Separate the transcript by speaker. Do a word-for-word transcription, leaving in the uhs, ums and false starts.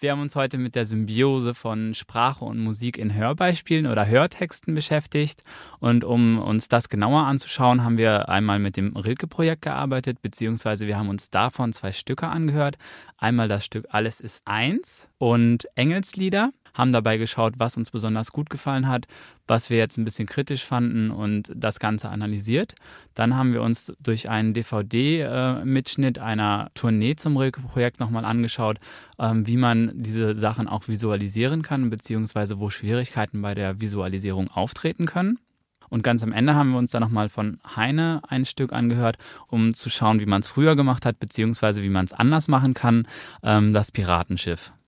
Speaker 1: Wir haben uns heute mit der Symbiose von Sprache und Musik in Hörbeispielen oder Hörtexten beschäftigt. Und um uns das genauer anzuschauen, haben wir einmal mit dem Rilke-Projekt gearbeitet, beziehungsweise wir haben uns davon zwei Stücke angehört. Einmal das Stück Alles ist eins und Engelslieder. Haben dabei geschaut, was uns besonders gut gefallen hat, was wir jetzt ein bisschen kritisch fanden und das Ganze analysiert. Dann haben wir uns durch einen D V D-Mitschnitt einer Tournee zum Rilke-Projekt nochmal angeschaut, ähm, wie man diese Sachen auch visualisieren kann, beziehungsweise wo Schwierigkeiten bei der Visualisierung auftreten können. Und ganz am Ende haben wir uns dann nochmal von Heine ein Stück angehört, um zu schauen, wie man es früher gemacht hat, beziehungsweise wie man es anders machen kann, ähm, das Piratenschiff.